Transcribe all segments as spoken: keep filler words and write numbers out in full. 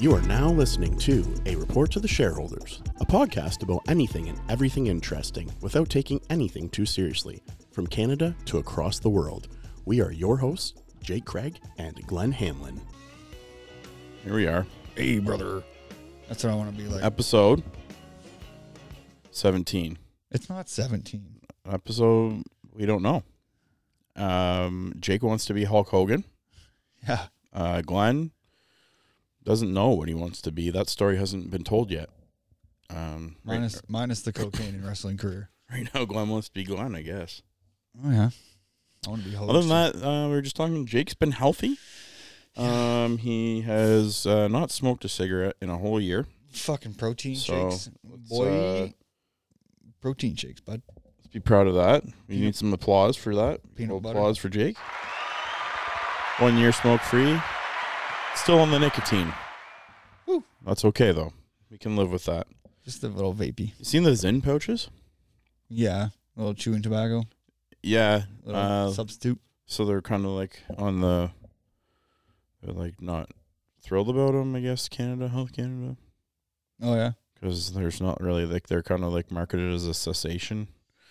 You are now listening to A Report to the Shareholders, a podcast about anything and everything interesting without taking anything too seriously, from Canada to across the world. We are your hosts, Jake Craig and Glenn Hamlin. Here we are. Hey, brother. That's what I want to be like. Episode seventeen. It's not seventeen. Episode, we don't know. Um, Jake wants to be Hulk Hogan. Yeah. Uh, Glenn doesn't know what he wants to be. That story hasn't been told yet. Um, Minus, right, minus the cocaine and wrestling career. right now, Glenn wants to be Glenn, I guess. Oh, yeah. I want to be Hulk. Other than that, uh, we were just talking, Jake's been healthy. Um, he has uh, not smoked a cigarette in a whole year. Fucking protein So, shakes. let's, Boy, uh, protein shakes, bud. Let's be proud of that. We Peanut- need some applause for that. Peanut butter. Applause for Jake. One year smoke free. Still on the nicotine. Woo. That's okay, though. We can live with that. Just a little vapey. You seen the Zyn pouches? Yeah. A little chewing tobacco. Yeah. Little Uh, substitute. so they're kind of like on the, they're like not thrilled about them, I guess, Canada, Health Canada. Oh, yeah. Because there's not really, like, they're kind of like marketed as a cessation.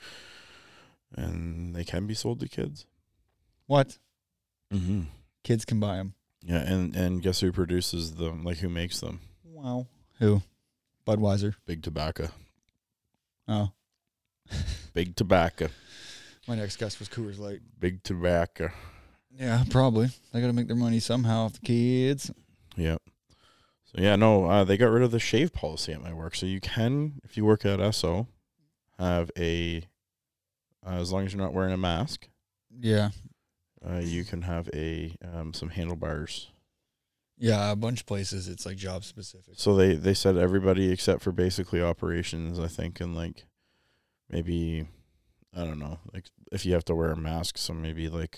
And they can be sold to kids. What? Mm-hmm. Kids can buy them. Yeah, and, and guess who produces them? Like, who makes them? Wow. Who? Budweiser. Big Tobacco. Oh. Big Tobacco. My next guess was Coors Light. Big Tobacco. Yeah, probably. They got to make their money somehow off the kids. Yep. So, yeah, no, uh, they got rid of the shave policy at my work. So you can, if you work at S O, have a, uh, as long as you're not wearing a mask, Yeah. uh, you can have a um, some handlebars. Yeah, a bunch of places it's like job specific. So they, they said everybody except for basically operations, I think, and like maybe, I don't know, like if you have to wear a mask, so maybe like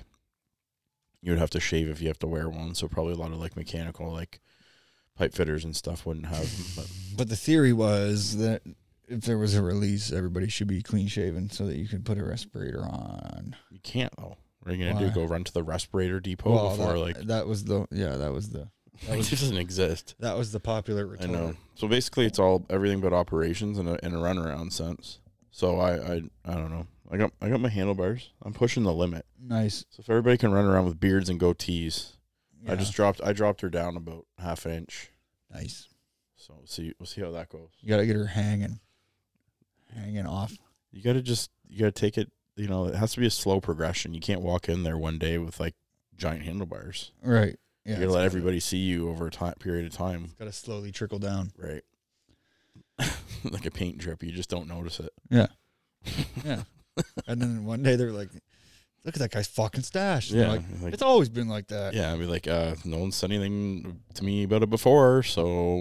you would have to shave if you have to wear one. So probably a lot of like mechanical, like pipe fitters and stuff wouldn't have them. But, But the theory was that if there was a release, everybody should be clean shaven so that you could put a respirator on. you can't though. What are you gonna Why? do? Go run to the respirator depot Well, before that, like that was the yeah that was the that it was, doesn't exist. that was the popular I retort. know. So basically, it's all everything but operations in a in a runaround sense. So I I I don't know. I got I got my handlebars. I'm pushing the limit. Nice. So if everybody can run around with beards and goatees, Yeah. I just dropped I dropped her down about half an inch. nice. So we'll see we'll see how that goes. You got to get her hanging, hanging off. You got to just you got to take it. You know, it has to be a slow progression. You can't walk in there one day with like giant handlebars. Right. Yeah. You got to let everybody see you over a time period of time. Got to slowly trickle down. Right. Like a paint drip. You just don't notice it. Yeah. Yeah. And then one day they're like, "Look at that guy's fucking stash." And they're Yeah. Like, Like, it's always been like that. yeah. I'd be like, uh, no one said anything to me about it before. So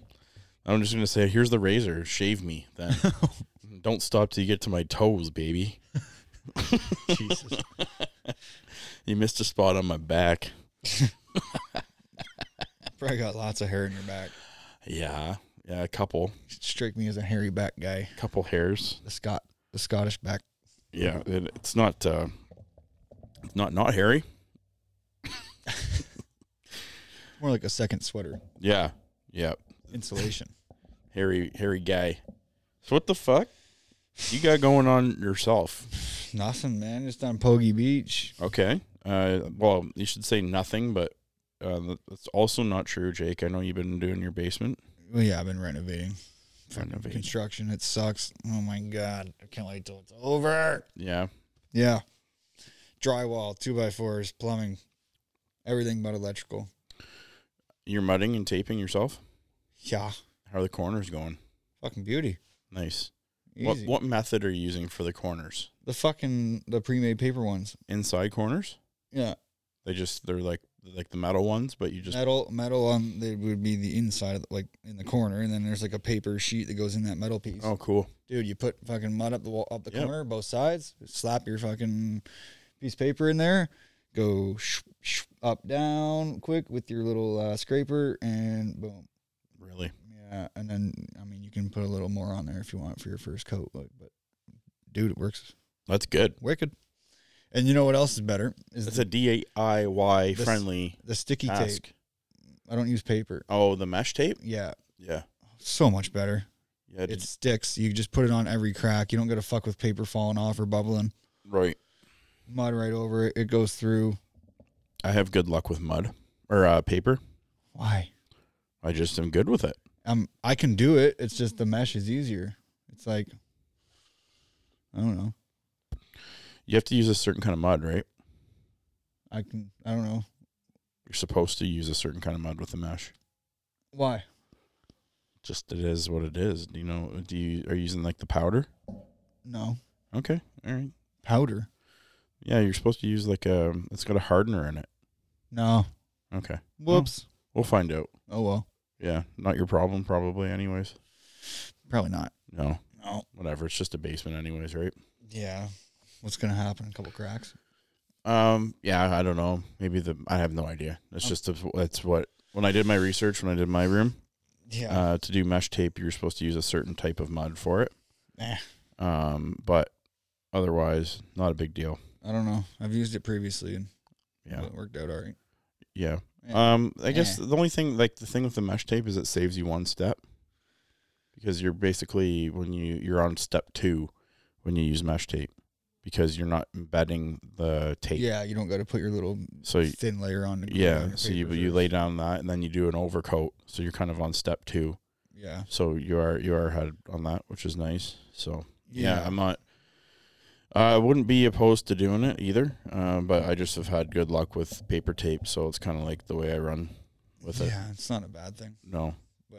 I'm just going to say, here's the razor. Shave me then. Don't stop till you get to my toes, baby. Jesus. You missed a spot on my back. Probably got lots of hair in your back. Yeah. Yeah. A couple. Strike me as a hairy back guy. Couple hairs. The Scot, the Scottish back. Yeah. It, it's not, uh, it's not, not hairy. More like a second sweater. Yeah. Yeah. Insulation. Hairy, hairy guy. So what the fuck you got going on yourself? Nothing, man. Just on Poggy Beach. Okay. Uh, well, you should say nothing, but uh, that's also not true, Jake. I know you've been doing your basement. Well, yeah, I've been renovating. Fucking Renovating. Construction. It sucks. Oh, my God. I can't wait till it's over. Yeah. Yeah. Drywall, two by fours, plumbing, everything but electrical. You're mudding and taping yourself? Yeah. How are the corners going? Fucking beauty. Nice. Easy. What what method are you using for the corners? The fucking, the pre-made paper ones. Inside corners? Yeah. They just they're like like the metal ones, but you just metal metal on they would be the inside of the, like in the corner, and then there's like a paper sheet that goes in that metal piece. Oh, cool. Dude, you put fucking mud up the wall, up the Yep. corner, both sides. Slap your fucking piece of paper in there. Go sh- sh- up down quick with your little uh, scraper, and boom. Really? Yeah, and then I mean you can put a little more on there if you want for your first coat, but, but dude, it works That's good. wicked. And you know what else is better? Is It's the, a D I Y the- friendly the sticky task. tape. I don't use paper. Oh, the mesh tape? Yeah. Yeah. So much better. Yeah. It sticks. You just put it on every crack. You don't got to fuck with paper falling off or bubbling. Right. Mud right over it. It goes through. I have good luck with mud or uh, paper. Why? I just am good with it. Um, I can do it. It's just the mesh is easier. It's like, I don't know. You have to use a certain kind of mud, right? I can, I don't know. You're supposed to use a certain kind of mud with the mesh. Why? Just it is what it is. Do you know, do you, are you using like the powder? No. Okay. All right. Powder? Yeah, you're supposed to use like a, it's got a hardener in it. No. Okay. Whoops. Well, we'll find out. Oh, well. Yeah. Not your problem, probably, anyways. Probably not. No. No. Whatever. It's just a basement, anyways, right? Yeah. What's going to happen? A couple cracks? Um, yeah, I don't know. Maybe the, I have no idea. It's Oh. just, a, it's what, when I did my research, when I did my room, Yeah. uh, to do mesh tape, you're supposed to use a certain type of mud for it. Eh. Um, but otherwise, not a big deal. I don't know. I've used it previously and Yeah. it worked out all right. Yeah. Yeah. Um, I guess Eh. the only thing, like the thing with the mesh tape is it saves you one step because you're basically, when you, you're on step two when you use mesh tape because you're not embedding the tape. Yeah, you don't got to put your little So you- thin layer on. The Yeah. on your So you, paper you first. lay down that and then you do an overcoat. So you're kind of on step two. Yeah. So you are, you are ahead on that, which is nice. So yeah, I'm not, I uh, wouldn't be opposed to doing it either. Uh, but I just have had good luck with paper tape. So it's kind of like the way I run with it. Yeah, it's not a bad thing. No.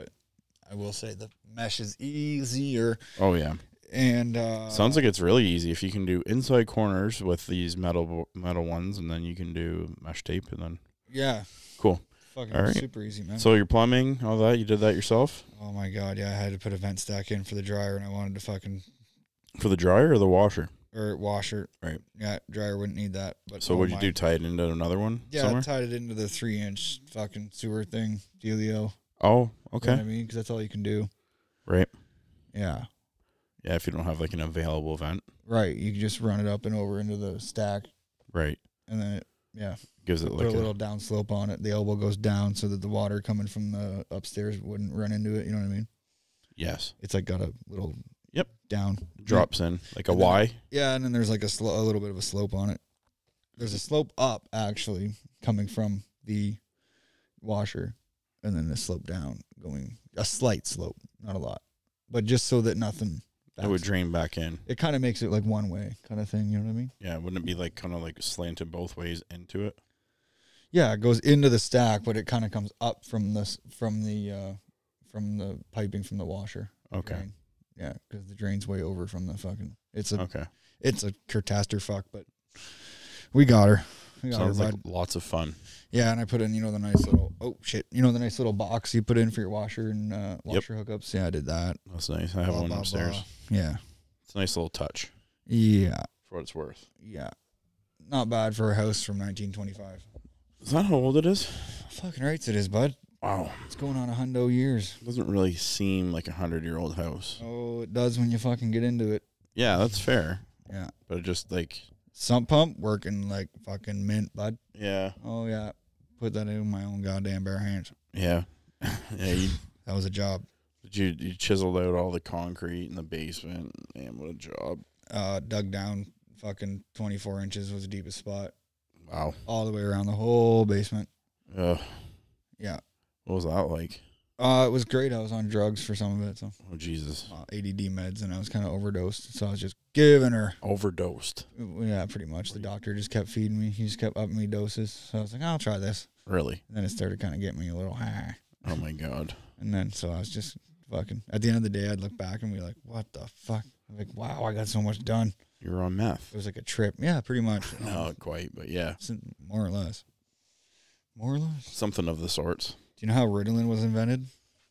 I will say the mesh is easier. Oh yeah. And uh, Sounds like it's really easy if you can do inside corners with these metal metal ones, and then you can do mesh tape, and then yeah, cool. fucking All right. super easy, man. So your plumbing, all that, you did that yourself Oh my god, yeah, I had to put a vent stack in for the dryer, and I wanted to fucking for the dryer or the washer. or washer. Right. Yeah, dryer wouldn't need that. But So oh what'd you my- do? Tie it into another one Yeah, somewhere? I tied it into the three inch fucking sewer thing, dealio. Oh, You know okay. what I mean? Because that's all you can do. Right. Yeah. Yeah, if you don't have like an available vent. Right. You can just run it up and over into the stack, Right. and then it, yeah, Gives it put like a a, little down slope on it. The elbow goes down so that the water coming from the upstairs wouldn't run into it. You know what I mean? yes. It's like got a little Yep. down Drops in like a And then- Y. Yeah, and then there's like a slo- a little bit of a slope on it. There's a slope up actually coming from the washer, and then a slope down going a slight slope, not a lot, but just so that nothing. It would backs- drain back in. It kind of makes it like one way kind of thing. You know what I mean? Yeah, wouldn't it be like kind of like slanted both ways into it? Yeah, it goes into the stack, but it kind of comes up from this from the uh, from the piping from the washer. Okay. Drain. Yeah, because the drain's way over from the fucking. It's a Okay. it's a catastrophe, but we got her. We got Sounds her, like bud. lots of fun. Yeah, and I put in, you know, the nice little, oh shit, you know, the nice little box you put in for your washer and uh, washer hookups. Yeah, I did that. That's nice. I have Blah, one blah, upstairs. blah. Yeah. It's a nice little touch Yeah. for what it's worth. Yeah. Not bad for a house from nineteen twenty-five. Is that how old it is? Fucking rights it is, bud. Wow. It's going on a hundo years. It doesn't really seem like a hundred year old house. Oh, it does when you fucking get into it. Yeah, that's fair. Yeah. But it just like, Sump pump working like fucking mint, bud. yeah, Oh, yeah. Put that in my own goddamn bare hands. yeah, yeah. You, That was a job. you you chiseled out all the concrete in the basement. Man, what a job! Uh, dug down fucking twenty-four inches was the deepest spot. Wow. All the way around the whole basement. Ugh. Yeah. What was that like? Uh, it was great. I was on drugs for some of it, so Oh Jesus! uh, A D D meds, and I was kind of overdosed. So I was just giving her. Overdosed. Yeah, pretty much. The doctor just kept feeding me. He just kept upping me doses. So I was like, I'll try this. Really? And then it started kind of getting me a little high. Oh my God. And then so I was just fucking. At the end of the day, I'd look back and be like, what the fuck? I'm like, wow, I got so much done. You were on meth. It was like a trip. Yeah, pretty much. Not quite, but yeah, Um, more or less. More or less. something of the sorts. Do you know how Ritalin was invented?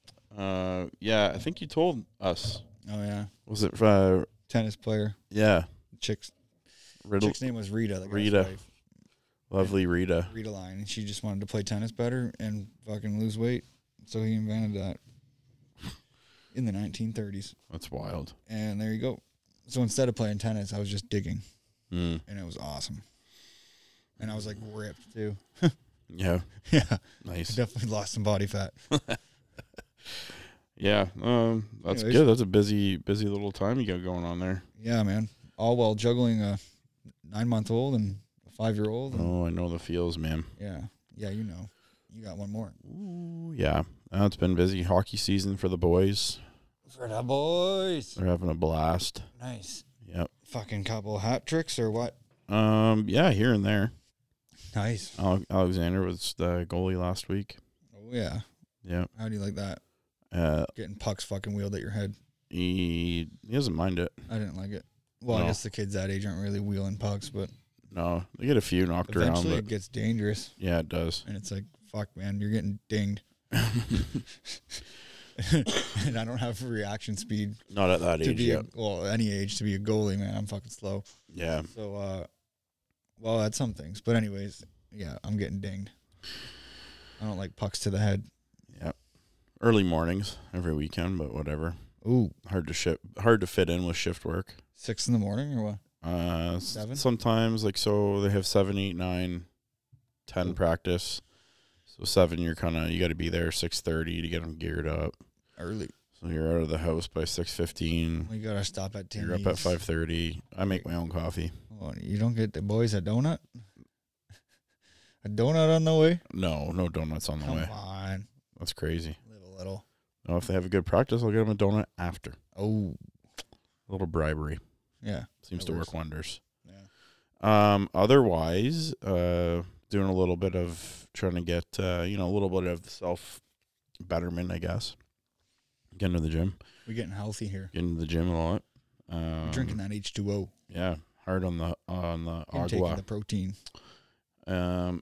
Uh, yeah, I think you told us. Oh yeah, Was it? Uh, tennis player. yeah, Chick's Riddle. chick's name was Rita. The guy's Rita. wife. Lovely Rita. Rita line, and she just wanted to play tennis better and fucking lose weight, so he invented that in the nineteen thirties. That's wild. And there you go. So instead of playing tennis, I was just digging, Mm. and it was awesome. And I was like ripped too. Yeah. Yeah, Nice. definitely lost some body fat. Yeah. Um, that's Anyways. good. That's a busy, busy little time you got going on there. Yeah, man. All while juggling a nine-month-old and a five-year-old. And Oh, I know the feels, man. yeah, yeah, you know, you got one more. Ooh, yeah. Uh, it's been busy. Hockey season for the boys. For the boys. They're having a blast. Nice. Yep. Fucking couple hat tricks or what? Um. Yeah, here and there. Nice. Ale- Alexander was the goalie last week. Oh yeah. Yeah. How do you like that? Uh, Getting pucks fucking wheeled at your head. he he doesn't mind it. I didn't like it. Well, No. I guess the kids that age aren't really wheeling pucks, but No, they get a few knocked around, eventually but it gets dangerous, yeah, it does. and it's like, fuck, man, you're getting dinged. And I don't have reaction speed Not at that to age be yet. a, well, any age to be a goalie, man. I'm fucking slow. Yeah. So, uh, well, that's some things, but anyways, yeah, I'm getting dinged. I don't like pucks to the head. Yeah. Early mornings every weekend, but whatever. Ooh, Hard to ship. Hard to fit in with shift work. six in the morning or what? Uh, s- Seven? sometimes like so they have seven, eight, nine, ten Ooh. practice. So seven, you're kind of you got to be there six thirty to get them geared up. Early. So you're out of the house by six fifteen. We gotta stop at ten. You're up at five thirty. I make my own coffee. Oh, you don't get the boys a donut? A donut on the way? No, no donuts on the Come way. on. That's crazy. Live a little. No, if they have a good practice, I'll get them a donut after. Oh, A little bribery yeah. seems That to works. work wonders. Yeah. Um, otherwise, uh, doing a little bit of trying to get, uh, you know, a little bit of self betterment, I guess. Getting to the gym, We're getting healthy here. getting to the gym a lot. Um, We're drinking that H two O. yeah, hard on the on the And taking agua. the protein. Um,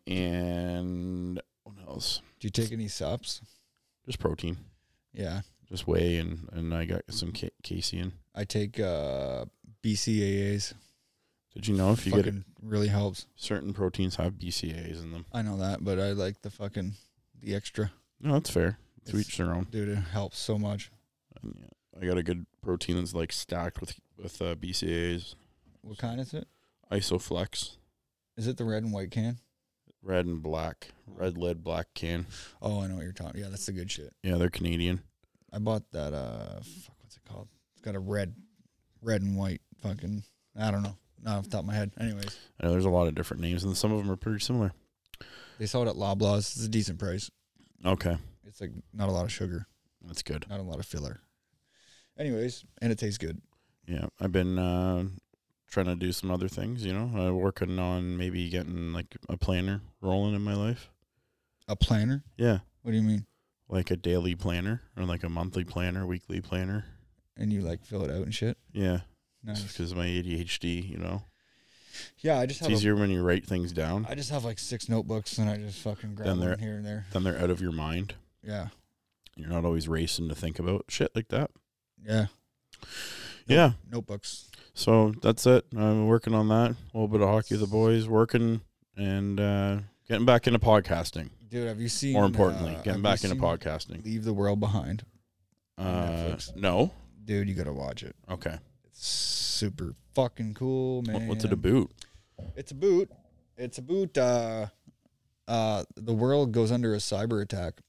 and what else? Do you take any subs? Just protein, Yeah. just whey, and and I got some ca- casein. I take uh, B C A As. Did you know if you get Fucking really helps. certain proteins have B C A As in them? I know that, but I like the fucking, the extra. No, that's fair. To It's- each their own. Dude, it helps so much. And, yeah, I got a good protein that's like stacked with with uh, B C A As. What kind is it? Isoflex, Is it the red and white can? red and black, red lid, black can. Oh, I know what you're talking. Yeah, that's the good shit. Yeah, they're Canadian. I bought that. Uh, fuck, what's it called? It's got a red, red and white. Fucking, I don't know. Not off the top of my head. Anyways, I know there's a lot of different names, and some of them are pretty similar. they sell it at Loblaws. It's a decent price. Okay, It's like not a lot of sugar, that's good. not a lot of filler. Anyways, and it tastes good. Yeah, I've been uh, trying to do some other things. You know, uh, working on maybe getting like a planner rolling in my life. A planner? Yeah, What do you mean? like a daily planner or like a monthly planner, weekly planner. And you like fill it out and shit? Yeah, Nice. because of my A D H D. You know, Yeah, I just it's have. easier when you write things down. A, I just have like six notebooks, and I just fucking grab Then one they're- here and there. Then they're out of your mind. Yeah, You're not always racing to think about shit like that. yeah. Yeah. Notebooks. So that's it. I'm working on that. A little bit of hockey with the boys, working and uh, getting back into podcasting. Dude, have you seen? More importantly, uh, getting have back you into seen podcasting. Leave the World Behind. Uh, Netflix? no. Dude, you gotta watch it. Okay. It's super fucking cool, What- man. What's it about? It's a boot. It's a boot. Uh, uh, the world goes under a cyber attack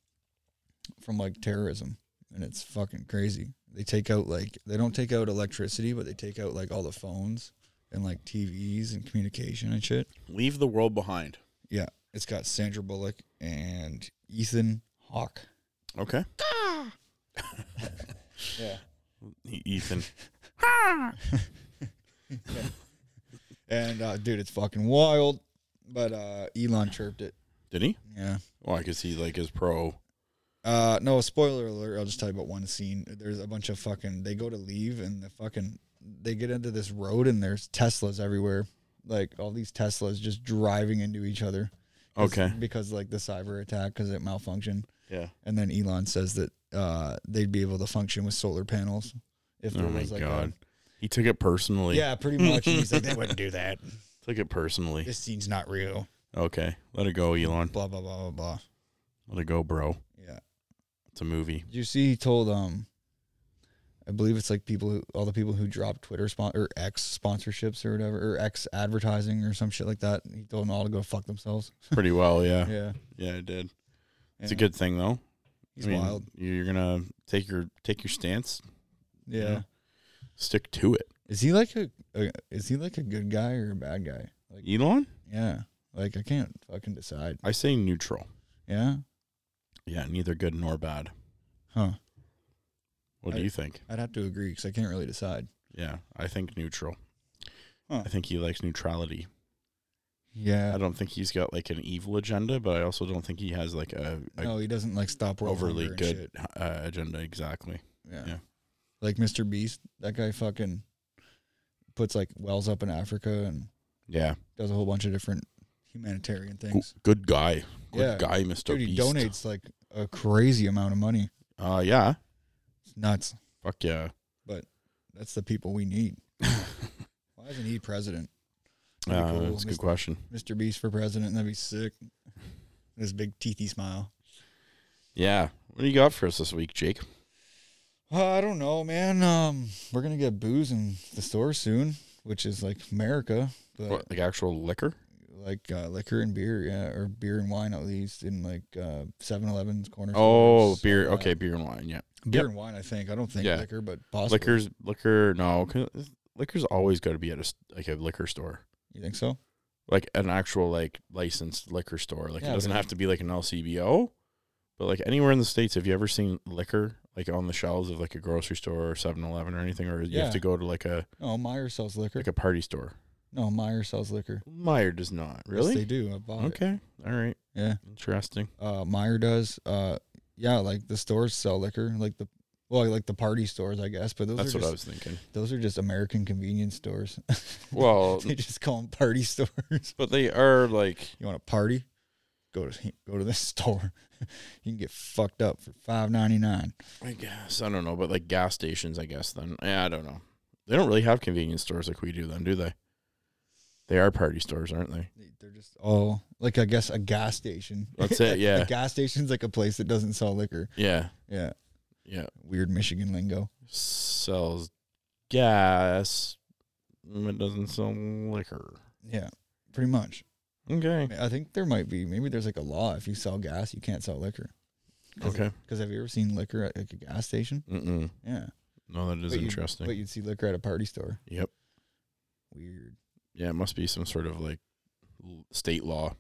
from like terrorism, and it's fucking crazy. They take out like they don't take out electricity, but they take out like all the phones and like T Vs and communication and shit. Leave the world behind. Yeah, it's got Sandra Bullock and Ethan Hawke. Okay. Yeah, E- Ethan. and uh, dude, it's fucking wild. But uh, Elon chirped it. Did he? Yeah. Well, I could see like his pro. Uh, no, spoiler alert. I'll just tell you about one scene. There's a bunch of fucking, they go to leave and the fucking, they get into this road and there's Teslas everywhere. Like all these Teslas just driving into each other. 'Cause- Okay. Because like the cyber attack, because it malfunctioned. Yeah. And then Elon says that uh, they'd be able to function with solar panels. If there Oh my was like god. A, He took it personally. yeah, pretty much. And he's like, they wouldn't do that. Took it personally. This scene's not real. Okay. Let it go, Elon. Blah, blah, blah, blah, blah. Let it go, bro. Yeah. It's a movie. Did you see he told, um, I believe it's like people who, all the people who dropped Twitter spon- or X sponsorships or whatever, or X advertising or some shit like that. He told them all to go fuck themselves. Pretty well, yeah. Yeah. Yeah, it did. It's yeah. a good thing, though. He's I mean, wild. You're going to take your take your stance. Yeah. You know, stick to it. Is he like a, a, is he like a good guy or a bad guy? Like, Elon? yeah. Like, I can't fucking decide. I say neutral. Yeah? Yeah, neither good nor bad. Huh. What I, do you think? I'd have to agree because I can't really decide. Yeah, I think neutral. Huh. I think he likes neutrality. Yeah. I don't think he's got like an evil agenda, but I also don't think he has like a, a No, he doesn't like stop world overly hunger and good shit. uh, agenda. Exactly. Yeah. Yeah. Like Mister Beast, that guy fucking puts like wells up in Africa and Yeah. does a whole bunch of different humanitarian Go- things. good guy. Good Yeah. guy, Mister Dude, he Beast. donates like a crazy amount of money. Uh, yeah. It's nuts. Fuck yeah. That's the people we need. Why isn't he president? That'd be Uh, cool. That's a good Mister question. Mister Beast for president, that'd be sick. His big teethy smile. Yeah. What do you got for us this week, Jake? Uh, I don't know, man. Um, we're gonna get booze in the store soon, which is like America, but What, like actual liquor? like uh, liquor and beer, yeah, or beer and wine at least in like uh, seven elevens, corner Oh, stores, beer. all that. Okay, beer and wine. Yeah. Beer Yep. and wine. I think I don't think Yeah. liquor, but possibly. Liquor's liquor. No, 'cause liquor's always got to be at a s- like a liquor store, You think so? like an actual like licensed liquor store. Like Yeah, it doesn't but- have to be like an L C B O, but like anywhere in the States, have you ever seen liquor like on the shelves of like a grocery store or seven eleven or anything, or you Yeah. have to go to like a No, Meyer sells liquor. like a party store? No, Meyer sells liquor. Meyer does not. Really? Yes, they do. I bought it. Okay. All right. Yeah. Interesting. Uh, Meyer does. Uh, yeah, like the stores sell liquor, like the well, like the party stores, I guess. But those That's are what I just was thinking. those are just American convenience stores. Well, They just call them party stores. but they are like You want a party? Go to go to this store. You can get fucked up for five ninety nine. I guess I don't know, but like gas stations, I guess. Then yeah, I don't know. They don't really have convenience stores like we do, then, do they? They are party stores, aren't they? They're just all like I guess a gas station. That's it, yeah. A gas station's like a place that doesn't sell liquor. Yeah, Yeah. yeah. Weird Michigan lingo. Sells gas, it doesn't sell liquor. Yeah. Pretty much. Okay, I think there might be maybe there's like a law if you sell gas you can't sell liquor. okay. Because have you ever seen liquor at like a gas station? Mm-mm. Yeah. No, that is But you'd- interesting. But you'd see liquor at a party store. Yep. Weird. Yeah, it must be some sort of like l- state law.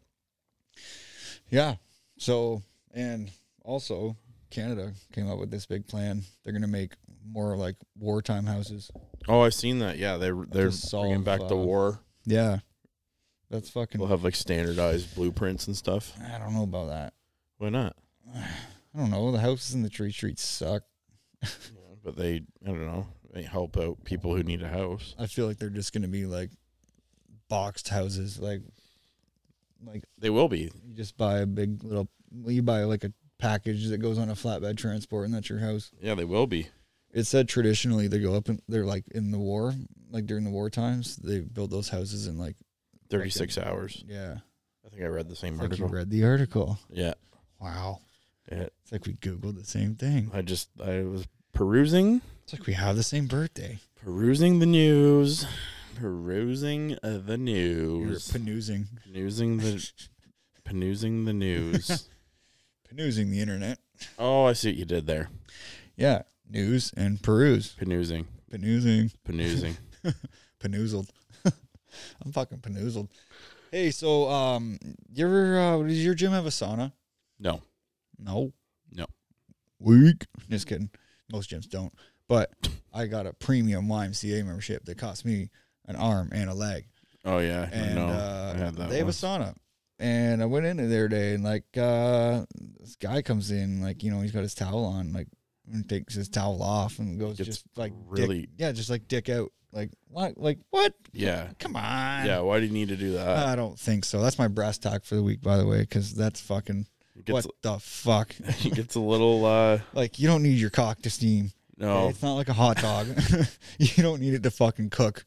Yeah. So, and also Canada came up with this big plan. They're going to make more like wartime houses. Oh, I've seen that. Yeah, they're they're To bringing solve, back the uh, war. Yeah. That's fucking, They'll have like standardized blueprints and stuff. I don't know about that. Why not? I don't know. The houses in the tree streets suck. Yeah, but they, I don't know, they help out people who need a house. I feel like they're just going to be like boxed houses. Like, like They will be. you just buy a big little, you buy like a package that goes on a flatbed transport and that's your house. Yeah, they will be. It said traditionally they go up and they're like in the war, like during the war times, they build those houses in like thirty-six fucking- hours. Yeah. I think I read the same It's like you article. read the article. Yeah. Wow. Yeah. It's like we Googled the same thing. I just, I was perusing, It's like we have the same birthday. perusing the news, perusing uh, the You're news, panoozing. perusing the, perusing the news. Panoozing the internet. Oh, I see what you did there. Yeah. News and peruse. Panoozing, Panoozing. panoozing. Panoozled. I'm fucking panoozled. Hey, so um, you ever uh, does your gym have a sauna? No, No. No. Weak. Just kidding. Most gyms don't. But I got a premium Y M C A membership that cost me an arm and a leg. oh yeah, And no, uh, I had that. they have a once. sauna. And I went in there today and like uh, this guy comes in, like, you know, he's got his towel on, like, and takes his towel off and goes Gets just like really- dick, yeah, just like dick out. Like what? Like what? Yeah, Come on. yeah. Why do you need to do that? I don't think so. That's my brass tack for the week, by the way, because that's fucking It gets, what the fuck. it gets a little. uh Like you don't need your cock to steam. No, Okay? It's not like a hot dog. You don't need it to fucking cook.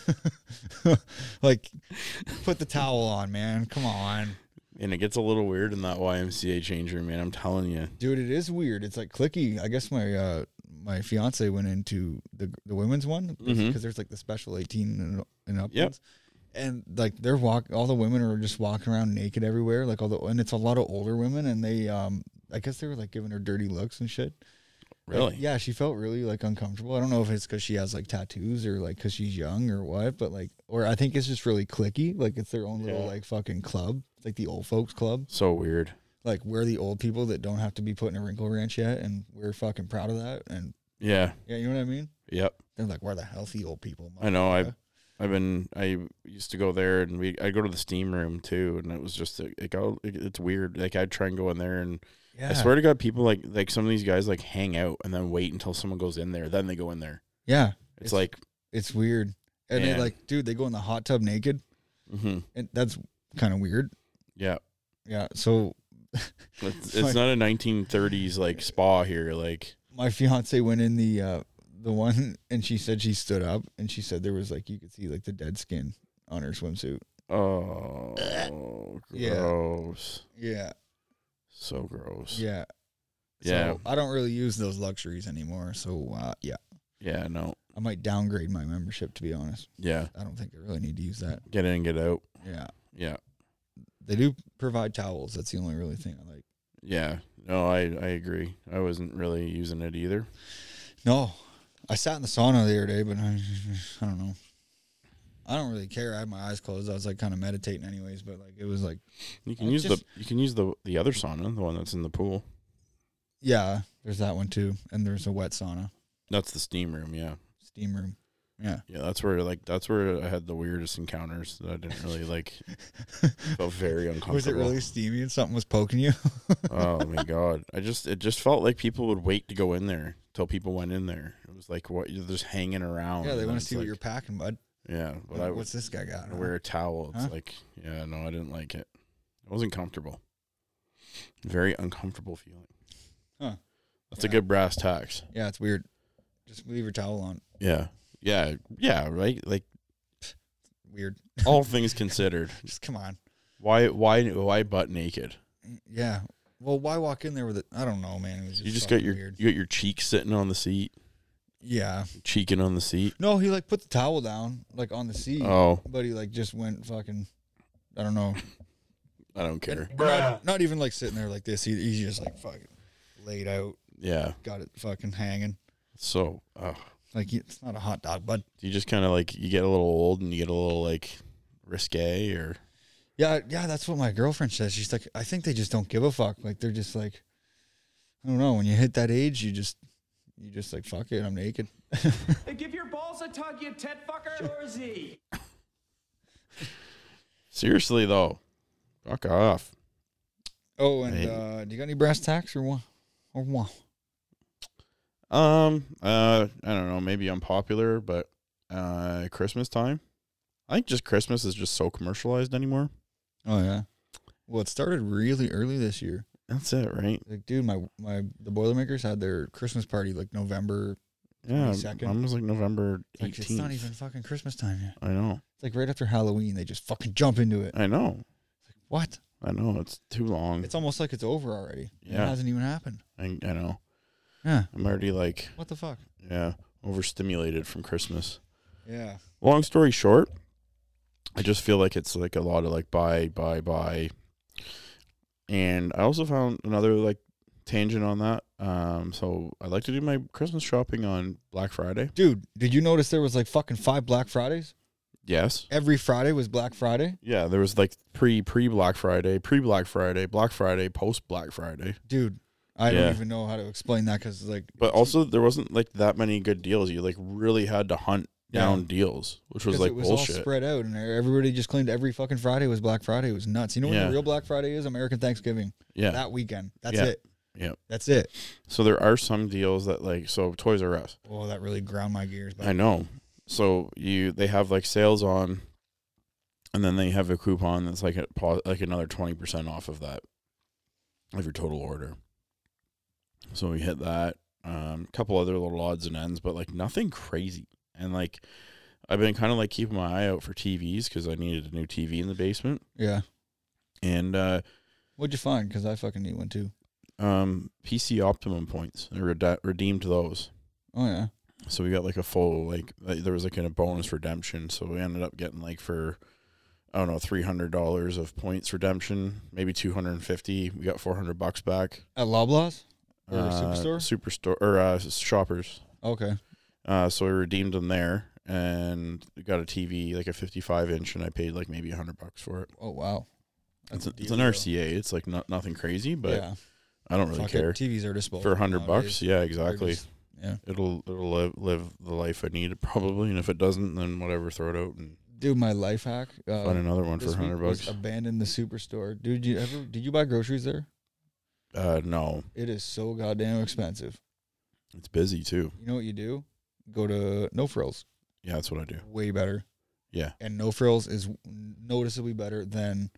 Like, put the towel on, man. Come on, and it gets a little weird in that Y M C A change room, man. I'm telling you. dude. It is weird. It's like clicky. I guess my uh my fiance went into the the women's one because Mhm. there's like the special eighteen and, and up Yep. ones. And like they're walk, all the women are just walking around naked everywhere. Like all the, and it's a lot of older women, and they, um, I guess they were like giving her dirty looks and shit. Really? Like, yeah, she felt really like uncomfortable. I don't know if it's because she has like tattoos or like because she's young or what, but like, or I think it's just really cliquey. Like it's their own little Yeah. like fucking club. It's like the old folks club. So weird. Like we're the old people that don't have to be put in a wrinkle ranch yet, and we're fucking proud of that. And Yeah. yeah, you know what I mean? Yep. They're like, we're the healthy old people. I know. I motherfucker. I've been I used to go there, and we I go to the steam room too, and it was just it, it got it, it's weird. Like I'd try and go in there, and Yeah. I swear to God, people like like some of these guys like hang out and then wait until someone goes in there, then they go in there. Yeah. It's, It's- like, It's weird. And Yeah. they like, dude, they go in the hot tub naked, mm-hmm. and that's kind of weird. yeah, Yeah. So it's, it's not a nineteen thirties like spa here. Like, my fiance went in the uh the one, and she said she stood up, and she said there was like, you could see like the dead skin on her swimsuit. oh, Yeah. gross, Yeah. so gross. Yeah. Yeah. So I don't really use those luxuries anymore. So uh, yeah, Yeah, no, I might downgrade my membership, to be honest. yeah, I don't think I really need to use that. get in, get out. Yeah. Yeah, They do provide towels. That's the only really thing I like. yeah. No, I I agree. I wasn't really using it either. No, I sat in the sauna the other day, but I, I don't know. I don't really care. I had my eyes closed. I was like kind of meditating anyways, but like it was like, You can I use just- the you can use the the other sauna, the one that's in the pool. yeah, there's that one too. And there's a wet sauna, That's the steam room. Yeah, steam room. Yeah. yeah. That's where like that's where I had the weirdest encounters that I didn't really like. Felt very uncomfortable. Was it really steamy and something was poking you? Oh my God! I just it just felt like people would wait to go in there till people went in there. It was like what you're just hanging around. Yeah, they and want it's to see what like- you're packing, bud. Yeah, but I What's this guy got? I wear a towel. It's Huh? like yeah, no, I didn't like it. It wasn't comfortable. Very uncomfortable feeling. Huh. That's a Yeah. good brass tacks. Yeah, it's weird. Just leave your towel on. Yeah. Yeah. Yeah. Right. Like Weird. all things considered, Just come on. why why why butt naked? Yeah. Well, why walk in there with it? I don't know, man. It was just You just got fucking your weird. you got your cheek sitting on the seat, Yeah. cheeking on the seat. No, he like put the towel down like on the seat, Oh, but he like just went fucking. I don't know. I don't care. And Not, not even like sitting there like this. He, he's just like fucking laid out, Yeah. got it fucking hanging. So, uh, Like it's not a hot dog, bud. you just kind of like you get a little old and you get a little like risque, or Yeah, yeah. That's what my girlfriend says. She's like, I think they just don't give a fuck. Like they're just like, I don't know. When you hit that age, you just, you just like fuck it. I'm naked. Hey, give your balls a tug, you tit fucker. Shorzy. seriously though, fuck off. Oh, and Hey. uh, do you got any brass tacks or what? Or what? Um, uh, I don't know, maybe unpopular, but uh, Christmas time. I think just Christmas is just so commercialized anymore. Oh yeah. Well, it started really early this year. That's it, right? Like, dude, my my the Boilermakers had their Christmas party like November. Yeah, twenty-second. almost like November Like, it's eighteenth. not even fucking Christmas time yet. I know, It's like right after Halloween, they just fucking jump into it. I know, What? I know. It's too long. It's almost like it's over already. Yeah. It hasn't even happened. I, I know. Yeah. I'm already like, What the fuck? yeah, overstimulated from Christmas. Yeah. Long story short, I just feel like it's like a lot of like buy, buy, buy. And I also found another like tangent on that. Um, so I like to do my Christmas shopping on Black Friday. Dude, did you notice there was like fucking five Black Fridays? Yes. Every Friday was Black Friday? Yeah, there was like pre pre Black Friday, pre Black Friday, Black Friday, post Black Friday. Dude, I Yeah. don't even know how to explain that because like. But also there wasn't like that many good deals. You like really had to hunt down Yeah. deals, which was 'cause like it was bullshit. all spread out, and everybody just claimed every fucking Friday was Black Friday. It was nuts. You know when Yeah. the real Black Friday is? American Thanksgiving. Yeah. That weekend. That's Yeah. it. Yeah. That's it. So there are some deals that like so Toys R Us. Oh, that really ground my gears. But I know. So you they have like sales on, and then they have a coupon that's like a pos- like another twenty percent off of that of your total order. So we hit that. Um, a couple other little odds and ends, but like nothing crazy. And like I've been kind of like keeping my eye out for T Vs because I needed a new T V in the basement. yeah. And uh, What'd you find? Because I fucking need one too. um, P C Optimum points. I rede- redeemed those. Oh yeah. So we got like a full, like, like there was like a bonus redemption. So we ended up getting like for, I don't know, three hundred dollars of points redemption, maybe two hundred fifty. We got four hundred bucks back. At Loblaws or Uh, Superstore? Superstore, or uh, Shoppers. Okay. Uh, so we redeemed them there and we got a T V, like a fifty-five inch, and I paid like maybe a hundred bucks for it. Oh wow. It's, That's a, a it's an deal, R C A. It's like not nothing crazy, but yeah. I don't really Fuck care. it. T Vs are disposable For a hundred bucks, nowadays. yeah, They're exactly. just- yeah. It'll it'll live live the life I need probably, and if it doesn't, then whatever, throw it out and Dude, my life hack. Uh, find another one for this a hundred week was bucks. abandon the Superstore. Dude, you ever did you buy groceries there? Uh, no, It is so goddamn expensive. it's busy too. You know what you do? Go to No Frills. Yeah, that's what I do. Way better. Yeah, And No Frills is noticeably better than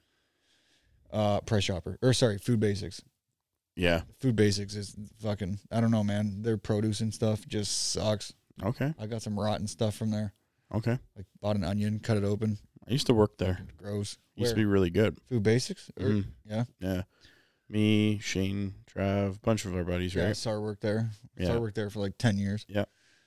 uh, Price Chopper. Or sorry, Food Basics. yeah. Food Basics is fucking, I don't know, man. Their produce and stuff just sucks. Okay, I got some rotten stuff from there. okay. Like bought an onion, cut it open. I used to work there. Gross. Used to Where? be really good. Food Basics? Or- Mhm. Yeah. Yeah, me, Shane, Trav, a bunch of our buddies, Yeah, right? Sar worked there. Yeah. Sar worked there for like ten years. Yeah.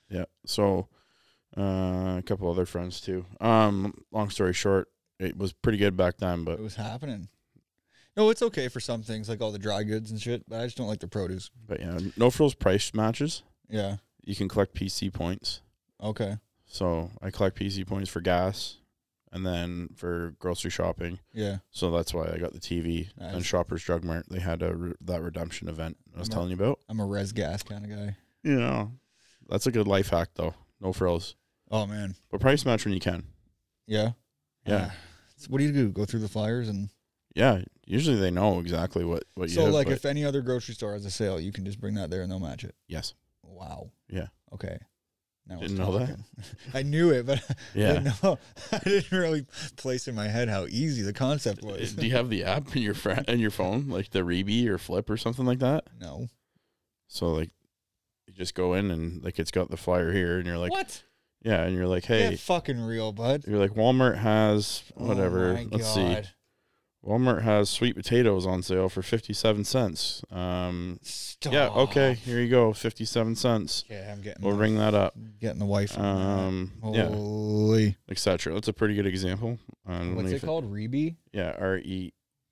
So, uh, a couple other friends too. Um, long story short, it was pretty good back then, but It was happening. No, it's okay for some things, like all the dry goods and shit, but I just don't like the produce. but yeah, no frills price matches. Yeah. You can collect P C points. Okay. So I collect P C points for gas, and then for grocery shopping. Yeah. So that's why I got the T V. Nice. And Shoppers Drug Mart, they had a re- that redemption event I was I'm a- telling you about. I'm a res gas kind of guy. Yeah, that's a good life hack though. No frills, Oh, man. but price match when you can. Yeah. Yeah. Ah. So what do you do? Go through the flyers and. Yeah, usually they know exactly what what you So, have, like, but if any other grocery store has a sale, you can just bring that there and they'll match it. yes, Wow. yeah, Okay. Now Didn't it's know that? talking. I knew it, but I yeah. didn't know. I didn't really place in my head how easy the concept was. Do you have the app in your fr- in your phone, like the Reebee or Flip or something like that? No. So like, you just go in and like it's got the flyer here, and you're like, What? yeah, and you're like, hey, Get fucking real, bud. you're like Walmart has whatever. Oh my Let's see, God. Walmart has sweet potatoes on sale for fifty-seven cents. Um, Stop. yeah, okay, here you go, fifty-seven cents. Okay, I'm getting. We'll the, ring that up. Getting the wife. Um, yeah, Holy. et cetera. That's a pretty good example. I don't What's know it if called? Reebee. Yeah, R E.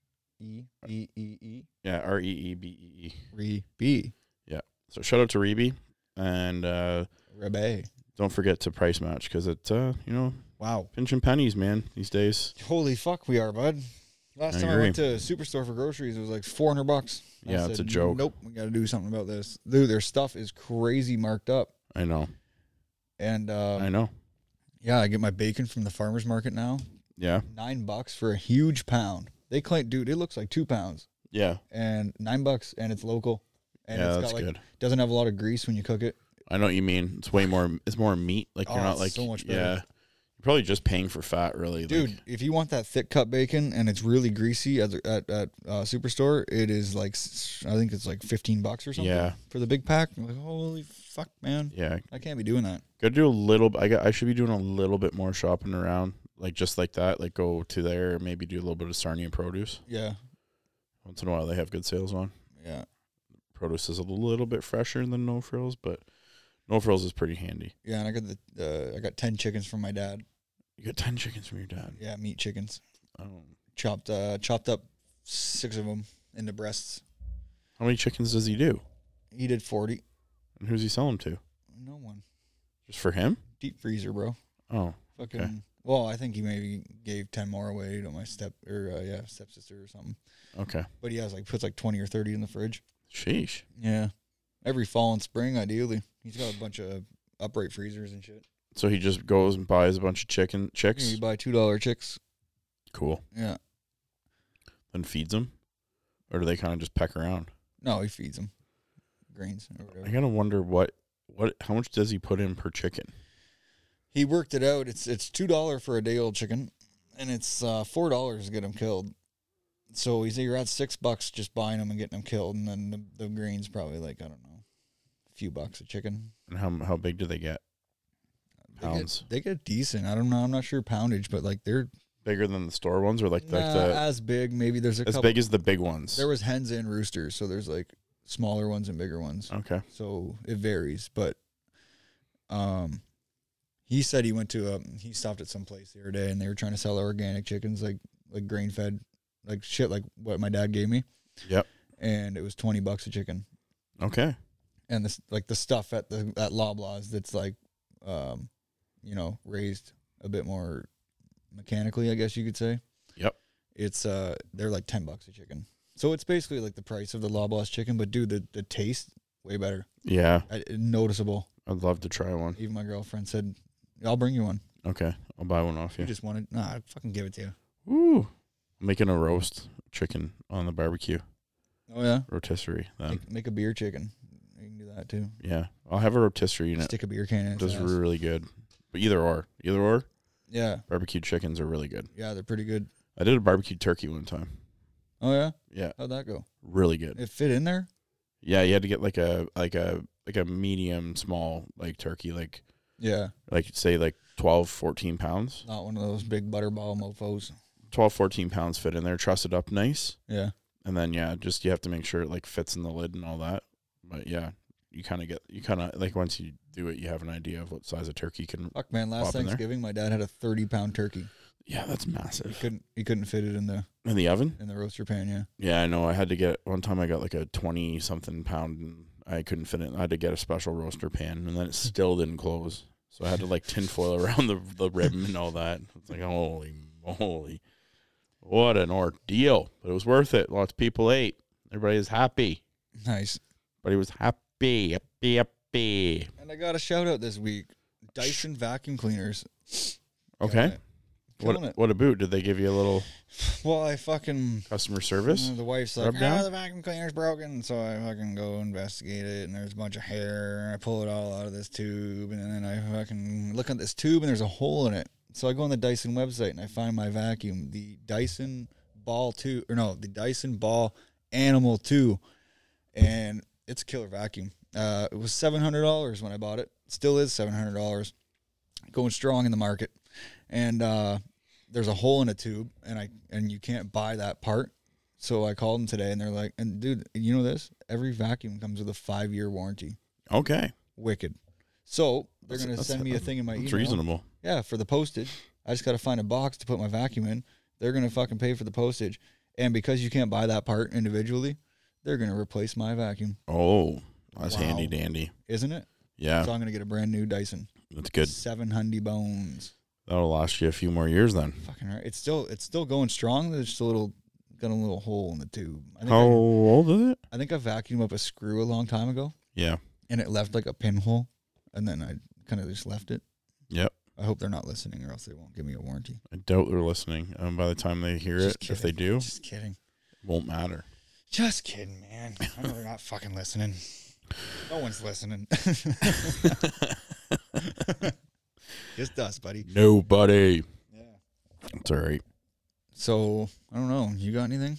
E E E E. Yeah, R E E B E E. Reebee. So shout out to Reebee, and uh, Rebay. don't forget to price match because it, uh, you know, Wow. pinching pennies, man, these days. Holy fuck, we are, bud. Last I time I agree. went to Superstore for groceries, it was like four hundred bucks. I Yeah, it's said, a joke. Nope, we got to do something about this. Dude, their stuff is crazy marked up. I know, And uh, I know. yeah, I get my bacon from the farmer's market now. Yeah, Nine bucks for a huge pound. They claim, dude, it looks like two pounds. yeah, And nine bucks, and it's local. And yeah. it's That's got like, good. doesn't have a lot of grease when you cook it. I know what you mean. It's way more. It's more meat. Like Oh, you're not it's like so much better. yeah. You're probably just paying for fat, really, Dude, Like, if you want that thick cut bacon and it's really greasy at the, at, at uh, Superstore, it is like s- I think it's like fifteen bucks or something. Yeah. For the big pack. I'm like, holy fuck, man! yeah. I can't be doing that. Gotta do a little. I got. I should be doing a little bit more shopping around, like just like that. Like go to there, maybe do a little bit of Sarnia produce. Yeah, Once in a while, they have good sales on. yeah, Produce is a little bit fresher than No Frills, but No Frills is pretty handy. yeah. And I got the uh, I got ten chickens from my dad. You got ten chickens from your dad. Yeah, meat chickens, Oh. chopped uh, chopped up six of them into breasts. How many chickens does he do? He did forty. And who's he sell them to? No one. Just for him? Deep freezer, bro. Oh, Fucking. Okay. Well, I think he maybe gave ten more away to my step or uh, yeah stepsister or something. okay. But he has like puts like twenty or thirty in the fridge. Sheesh. Yeah. Every fall and spring, ideally. He's got a bunch of upright freezers and shit. So he just goes and buys a bunch of chicken Yeah, chicks. you buy two dollar chicks. Cool. Yeah. Then feeds them, or do they kind of just peck around? No, he feeds them grains or I whatever. gotta wonder what what how much does he put in per chicken? He worked it out. It's it's two dollar for a day old chicken, and it's uh, four dollars to get them killed. So he's you're at six bucks just buying them and getting them killed, and then the, the grains probably like I don't know, a few bucks a chicken. And how how big do they get? They Pounds. get, they get decent. I don't know. I'm not sure poundage, but like they're Bigger than the store ones, or like, nah, like the as big. Maybe there's a as couple. big as the big ones? There was hens and roosters, so there's like smaller ones and bigger ones. Okay. So it varies, but Um, he said he went to a, he stopped at some place the other day and they were trying to sell organic chickens, like, like grain fed, like shit, like what my dad gave me. Yep. And it was twenty bucks a chicken. Okay. And this, like the stuff at the, at Loblaws that's like, um, you know, raised a bit more mechanically, I guess you could say. Yep. It's, uh, they're like ten bucks a chicken. So it's basically like the price of the Loblaws chicken, but dude, the, the taste, way better. Yeah. I, noticeable. I'd love to try one. Even my girlfriend said, I'll bring you one. Okay. I'll buy one off you. You just wanted, nah, I'd fucking give it to you. Woo. I'm making a roast chicken on the barbecue. Oh, yeah? Rotisserie. Then. Make, make a beer chicken. You can do that, too. Yeah. I'll have a rotisserie unit. Stick a beer can in It its does ass. really good. But either or. Either or. Yeah. Barbecue chickens are really good. Yeah, they're pretty good. I did a barbecue turkey one time. Oh, yeah? Yeah. How'd that go? Really good. It fit in there? Yeah, you had to get like a like a like a medium small like turkey, like Yeah. like say like twelve, fourteen pounds. Not one of those big butterball mofos. twelve, fourteen pounds fit in there, truss it up nice. Yeah. And then yeah, just you have to make sure it like fits in the lid and all that. But yeah, you kind of get you kind of like once you do it, you have an idea of what size of turkey can. Fuck, man, last Pop in there. Thanksgiving my dad had a thirty pound turkey. Yeah, that's He massive. couldn't he couldn't fit it in the In the oven? in the roaster pan, yeah. Yeah, I know. I had to get one time. I got like a twenty something pound, and I couldn't fit it. I had to get a special roaster pan, and then it still didn't close. So I had to like tinfoil around the the rim and all that. It's like holy moly, what an ordeal! But it was worth it. Lots of people ate. Everybody was happy. Nice. Everybody was happy, happy, happy. And I got a shout out this week. Dyson vacuum cleaners. Okay. Killing it. Killing What it. what a boot! Did they give you a little Well, I fucking customer service? Uh, the wife's like, Rub down? oh, the vacuum cleaner's broken. So I fucking go investigate it, and there's a bunch of hair, and I pull it all out of this tube, and then I fucking look at this tube, and there's a hole in it. So I go on the Dyson website, and I find my vacuum, the Dyson Ball two, or no, the Dyson Ball Animal two, and it's a killer vacuum. Uh, it was seven hundred dollars when I bought it. Still is seven hundred dollars. Going strong in the market. And uh, there's a hole in a tube, and I and you can't buy that part. So I called them today, and they're like, and dude, you know this? Every vacuum comes with a five-year warranty. Okay, Wicked. So they're That's- going to that's- send me a thing in my that's email. reasonable. Yeah, for the postage. I just got to find a box to put my vacuum in. They're going to fucking pay for the postage. And because you can't buy that part individually, they're going to replace my vacuum. Oh, that's Wow. handy dandy. Isn't it? Yeah, So I'm going to get a brand new Dyson. that's good. seven hundred bones. That'll last you a few more years then. Fucking right. It's still it's still going strong. There's just a little got a little hole in the tube. I think How I, old is it? I think I vacuumed up a screw a long time ago, Yeah. and it left like a pinhole, and then I kind of just left it. Yep. I hope they're not listening, or else they won't give me a warranty. I doubt they're listening. Um, by the time they hear Just it, if they kidding. do, Just kidding. it won't matter. Just kidding, man. I know they're not fucking listening. No one's listening. Just us, buddy. Nobody. Yeah. It's all right. So I don't know. You got anything?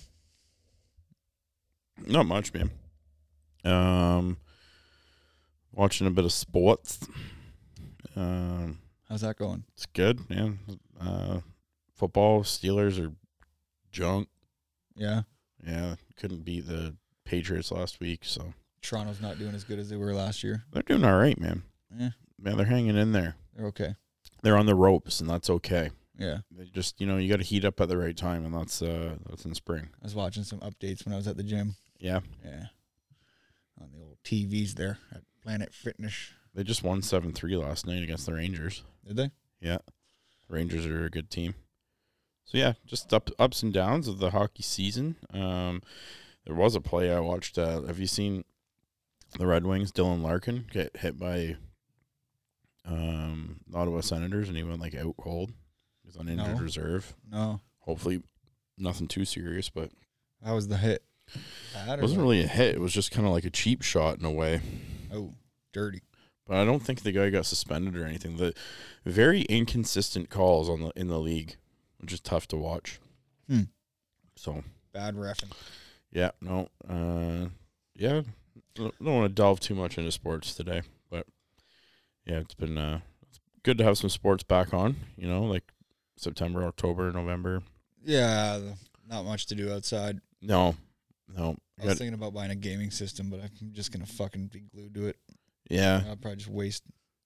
Not much, man. Um, watching a bit of sports. Um, How's that going? it's good, man. Uh, football Steelers are junk. Yeah. Yeah, couldn't beat the Patriots last week, so Toronto's not doing as good as they were last year. they're doing all right, man. Yeah. Man, they're hanging in there. They're okay. They're on the ropes, and that's okay. Yeah. They just, you know, you got to heat up at the right time, and that's uh, that's in spring. I was watching some updates when I was at the gym. Yeah, Yeah. On the old T Vs there at Planet Fitness. they just won seven three last night against the Rangers. Did they? Yeah, Rangers are a good team. So yeah, just up ups and downs of the hockey season. Um, there was a play I watched. Uh, have you seen the Red Wings? Dylan Larkin get hit by um, Ottawa Senators, and he went like out cold. He's on injured No. reserve. No. Hopefully, nothing too serious, but How was the hit? Bad it or wasn't what? really a hit. It was just kind of like a cheap shot in a way. Oh, dirty. But I don't think the guy got suspended or anything. The very inconsistent calls on the in the league, which is tough to watch. Hmm. So Bad reffing. yeah, no, uh, yeah, don't want to delve too much into sports today, but yeah, it's been uh, it's good to have some sports back on. You know, like September, October, November. Yeah, the- not much to do outside. No, no, I was Got- thinking about buying a gaming system, but I'm just gonna fucking be glued to it. yeah. I'll probably just waste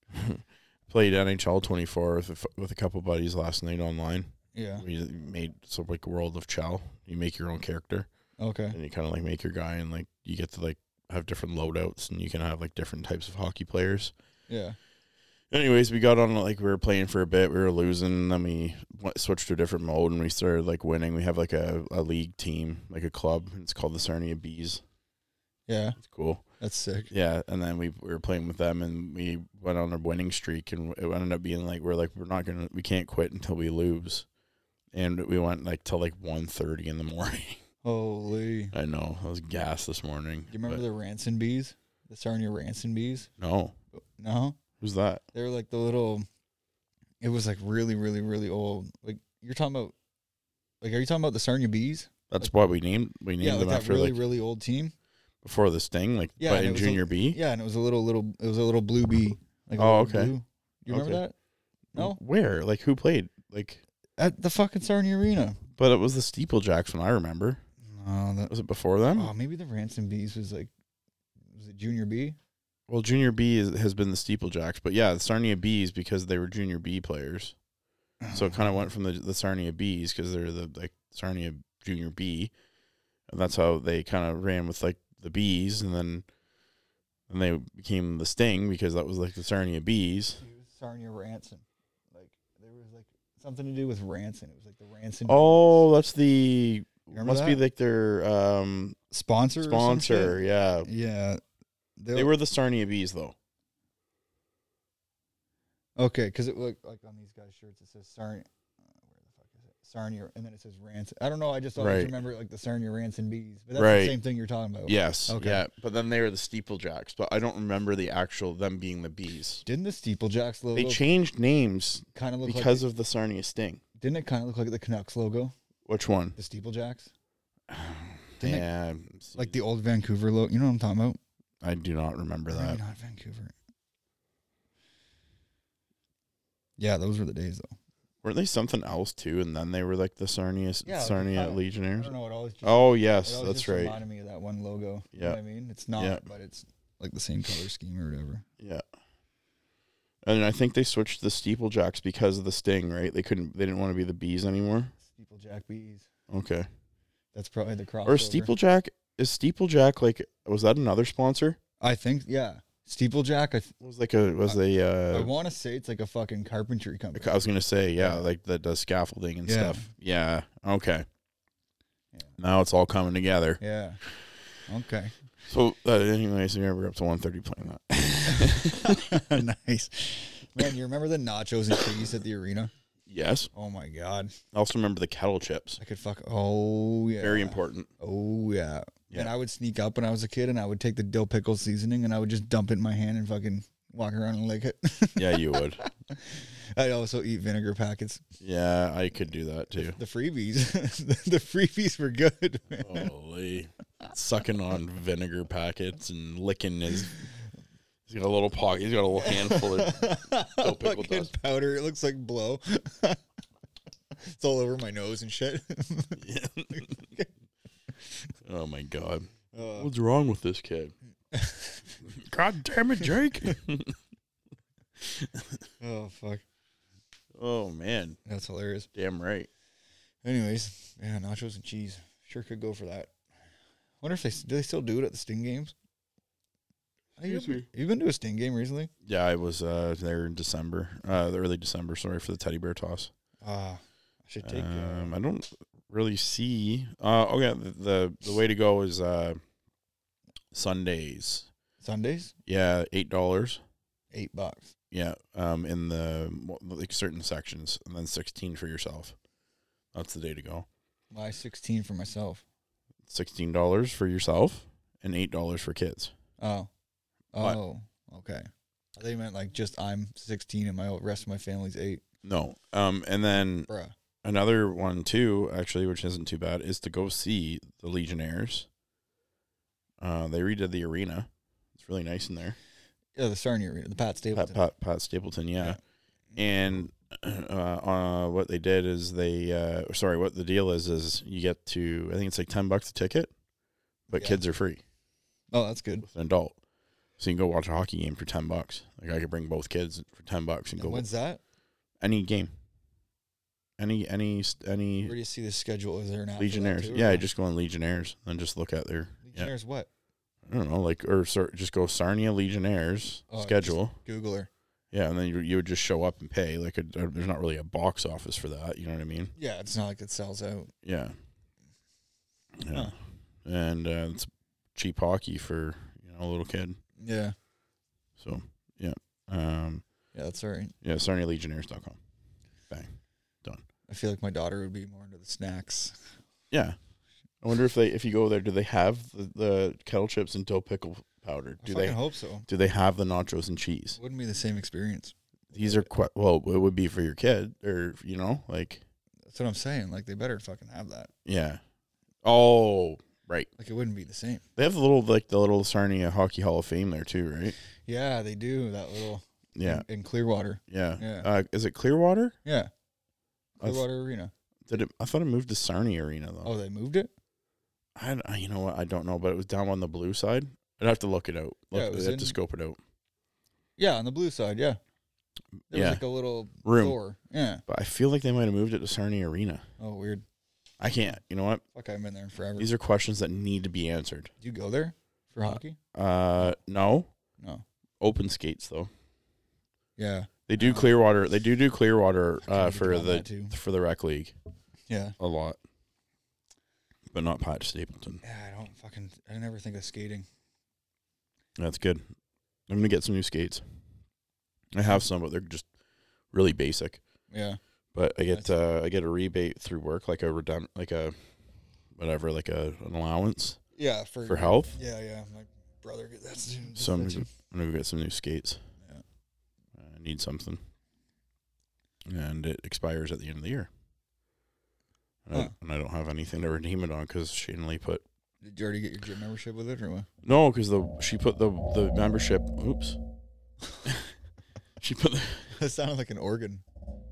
Played N H L twenty-four with a, f- with a couple buddies last night online. Yeah. We made so like World of Chell. You make your own character, Okay. and you kind of like make your guy, and like you get to like have different loadouts, and you can have like different types of hockey players. Yeah. Anyways, we got on like we were playing for a bit, we were losing, and then we went, switched to a different mode, and we started like winning. We have like a, a league team, like a club. It's called the Sarnia Bees. Yeah. It's cool. That's sick. Yeah, and then we, we were playing with them, and we went on a winning streak, and it ended up being like we're like we're not gonna we can't quit until we lose, and we went like till like one thirty in the morning. Holy. I know I was gassed this morning. Do you remember but- the Ranson Bees? The Sarnia Ranson Bees? No, No? who's that? They were like the little, it was like really, really, really old. Like, you're talking about, like, are you talking about the Sarnia Bees? That's why we named we named Yeah, like them that after really, like really old team. before the Sting, like Yeah, but and in it was a- Junior B. Yeah, and it was a little, little, it was a little blue bee. Like a Oh, little okay. blue. You remember Okay. that? No? Where? Like who played? Like, At the fucking Sarnia Arena. but it was the Steeplejacks when I remember. No, that, Was it before them? oh, maybe the Ranson Bees was like, was it Junior B? Well, Junior B is, has been the Steeplejacks, but yeah, the Sarnia Bees because they were Junior B players. So it kind of went from the the Sarnia Bees because they're the like Sarnia Junior B, and that's how they kind of ran with like the Bees, and then and they became the Sting because that was like the Sarnia Bees. It was Sarnia Ranson. Like, there was like something to do with Ranson. It was like the Ranson. Oh, that's the Remember must be that? like their um, sponsor. or some sponsor. shit? Yeah, Yeah. they were the Sarnia Bees though. Okay, because it looked like on these guys' shirts it says Sarnia. Uh, where the fuck is it? Sarnia, and then it says Ranson. I don't know. I just always Right. remember it like the Sarnia Ranson Bees, but that's Right. the same thing you're talking about. Yes, Okay. yeah, but then they were the Steeplejacks, but I don't remember the actual them being the Bees. Didn't the Steeplejacks logo They changed names kind of look because like? of the Sarnia Sting. Didn't it kind of look like the Canucks logo? Which one? The Steeplejacks, Didn't it- Yeah, like the old Vancouver logo. You know what I'm talking about? I do not remember Or that. maybe not Vancouver. Yeah, those were the days though. Weren't they something else too? And then they were like the Sarnia Yeah, like Sarnia kinda- I Legionnaires. don't know. It always. Just, Oh it yes, always that's just right. reminded me of that one logo. You know Yeah. what I mean? It's not, Yeah. but it's like the same color scheme or whatever. Yeah. And I think they switched the Steeplejacks because of the Sting, right? They couldn't. They didn't want to be the Bees anymore. Steeplejack Bees. Okay. That's probably the crossover. Or Steeplejack is Steeplejack like was that another sponsor? I think, yeah. Steeplejack, I, th- Was like a was a I uh, want to say it's like a fucking carpentry company. I was gonna say yeah, Yeah. like that does scaffolding and Yeah. stuff. Yeah. Okay. Yeah. Now it's all coming together. Yeah. Okay. So, uh, anyways, we were up to one thirty playing that. Nice. Man, you remember the nachos and cheese at the arena? Yes. Oh my God. I also remember the kettle chips. I could fuck. Oh, yeah. Very important. Oh, yeah. Yeah. And I would sneak up when I was a kid and I would take the dill pickle seasoning and I would just dump it in my hand and fucking walk around and lick it. Yeah, you would. I'd also eat vinegar packets. Yeah, I could do that too. The freebies. The freebies were good, man. Holy. Sucking on vinegar packets and licking his. He's got a little pocket. He's got a little handful of dill pickle Fucking dust. powder. It looks like blow. It's all over my nose and shit. Yeah. Oh my God. Uh, What's wrong with this kid? God damn it, Jake. oh, fuck. Oh man. That's hilarious. Damn right. Anyways, yeah, nachos and cheese. Sure could go for that. Wonder if they do they still do it at the Sting games? Have you, Excuse me. you been to a Sting game recently? Yeah, I was uh, there in December. Uh, the early December, sorry, for the teddy bear toss. Ah, I should take. Um, uh, I don't really see. Uh, oh yeah, the, the the way to go is uh, Sundays. Sundays, Yeah, eight dollars. eight bucks. Yeah, um, in the mo- like certain sections, and then sixteen for yourself. That's the day to go. Why sixteen for myself? Sixteen dollars for yourself, and eight dollars for kids. Oh, What? oh, okay. I thought you meant like just I'm sixteen and my rest of my family's eight. No, um, and then Bruh. another one too, actually, which isn't too bad, is to go see the Legionnaires. Uh, they redid the arena. It's really nice in there. Yeah, the Sarnia Arena, the Pat Pat, Stapleton. Pat, Pat Stapleton, yeah. And uh, uh, what they did is they, uh, sorry, what the deal is is you get to, I think it's like ten bucks a ticket, but Yeah. kids are free Oh, that's good. with an adult. So you can go watch a hockey game for ten bucks. Like I could bring both kids for ten bucks and And go when's that? any game. Any any Where any do you see the schedule? Is there an app for that Legionnaires. too, or Yeah, no? just go on Legionnaires and just look at their Legionnaires what? yeah, I don't know, like or sor- just go Sarnia Legionnaires Oh, schedule. Google her. Yeah, and then you you would just show up and pay. Like a, there's not really a box office for that. You know what I mean? Yeah, it's not like it sells out. Yeah. Yeah. Huh. And uh, it's cheap hockey for you know a little kid. Yeah. So yeah, um, Yeah, that's all right. yeah, Sarnia Legionnaires dot com. Bang, done. I feel like my daughter would be more into the snacks. Yeah, I wonder if they if you go there, do they have the, the kettle chips and dill pickle powder? I Do fucking they hope so. do they have the nachos and cheese? Wouldn't be the same experience. These are quite well. It would be for your kid, or you know, like That's what I'm saying. Like they better fucking have that. yeah. Oh, right. Like it wouldn't be the same. They have the little like the little Sarnia Hockey Hall of Fame there too, right? Yeah, they do that little. Yeah, In, in Clearwater. yeah. Yeah. Uh, is it Clearwater? Yeah. I've- Clearwater Arena. Did it? I thought it moved to Sarnia Arena though. Oh, they moved it. I, I you know what? I don't know, but it was down on the blue side. I'd have to look it out. Look, Yeah, it I'd was have in- to scope it out. Yeah, on the blue side. Yeah. There Yeah. was like a little Room. door. Yeah. But I feel like they might have moved it to Sarnia Arena. Oh, weird. I can't. You know what? Fuck, I haven't been there in forever. These are questions that need to be answered. Did you go there for hockey? Uh, no. No. Open skates though. Yeah. They do Uh, Clearwater. They do do Clearwater I kinda uh, need to for get on the that too. for the rec league Yeah. a lot, but not Patch Stapleton. Yeah, I don't fucking. I never think of skating. That's good. I'm gonna get some new skates. I have some, but they're just really basic. Yeah. But I get Nice. uh, I get a rebate through work, like a redem- like a whatever, like a an allowance Yeah. For for health. Yeah, yeah. My brother gets that too. gets So I'm that gonna, too. I'm gonna go get some new skates. Yeah. I need something, and it expires at the end of the year. And, Huh. I, and I don't have anything to redeem it on because Shane Lee put Did you already get your gym membership with it or what? no, because the she put the the membership. Oops. she put the That sounded like an organ.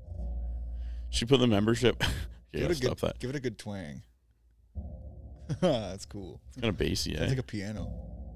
she put the membership. Give yeah, it a stop good, that. Give it a good twang. That's cool. It's kind of bassy. It's Eh? like a piano.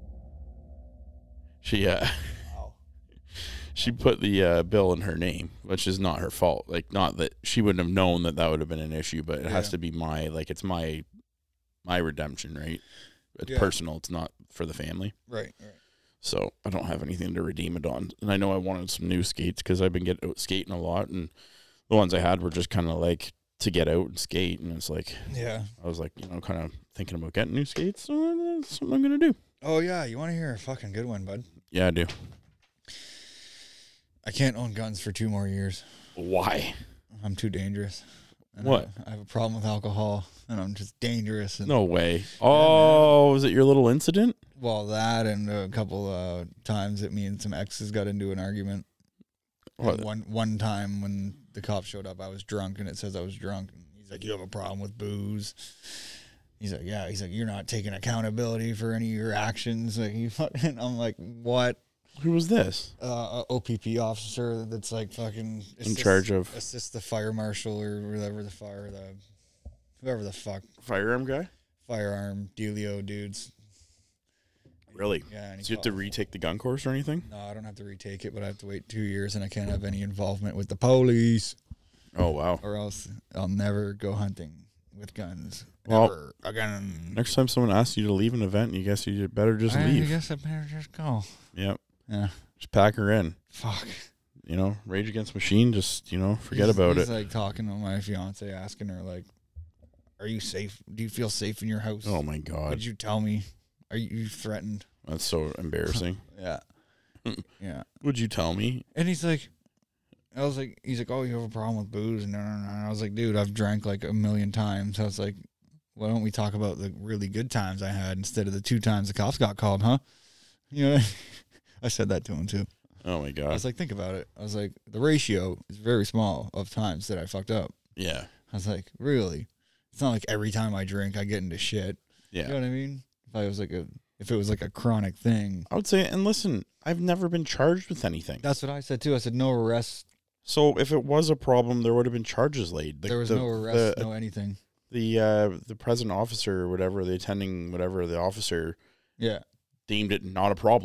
She uh Wow. she put the uh, bill in her name, which is not her fault. Like, not that she wouldn't have known that that would have been an issue, but it has Yeah. to be my like it's my my redemption, right? It's Yeah. personal. It's not for the family. Right. Right. So I don't have anything to redeem it on. And I know I wanted some new skates because I've been getting out skating a lot, and the ones I had were just kind of like to get out and skate. And it's like Yeah. I was like, you know, kind of thinking about getting new skates. So that's something I'm gonna do. Oh yeah. You want to hear a fucking good one, bud? Yeah, I do. I can't own guns for two more years. Why? I'm too dangerous. And What? I, I have a problem with alcohol, and I'm just dangerous. And No way. Oh, was it your little incident? well, that and a couple uh, times that me and some exes got into an argument. And What? One one time when the cops showed up, I was drunk, and it says I was drunk. And he's like, "You have a problem with booze?" He's like, "Yeah." He's like, "You're not taking accountability for any of your actions." Like you fucking. I'm like, "What?" Who was this? Uh, a O P P officer that's like fucking In charge of assist the fire marshal or whatever the fire the whoever the fuck firearm guy? firearm dealio dudes. Really? Yeah. And he So you have to called- retake the gun course or anything? No, I don't have to retake it, but I have to wait two years, and I can't have any involvement with the police, Oh, wow. or else I'll never go hunting with guns. Well, Never again. Next time someone asks you to leave an event, you guess you better just I, leave. I guess I better just go. Yep. Yeah. Just pack her in. Fuck. You know, Rage Against the Machine, just, you know, forget He's- about he's it. like talking to my fiance, asking her like, "Are you safe? Do you feel safe in your house? Oh, my What God. did you tell me? Are you, you threatened?" That's so embarrassing. Yeah. Yeah. Would you tell me? And he's like, I was like, he's like, "Oh, you have a problem with booze?" And no, no, no. And I was like, "Dude, I've drank like a million times." I was like, "Why don't we talk about the really good times I had instead of the two times the cops got called, huh?" You know, I said that to him too. Oh, my I God. was like, think about it. I was like, the ratio is very small of times that I fucked up. Yeah. I was like, really? It's not like every time I drink, I get into shit. Yeah. You know what I mean? If I was like a, if it was like a chronic thing. I would say, and listen, I've never been charged with anything. That's what I said too. I said, no arrests. So if it was a problem, there would have been charges laid. The, There was the, no arrests, The, no anything. the, uh, the present officer or whatever, the attending whatever, the officer Yeah. deemed it not a problem.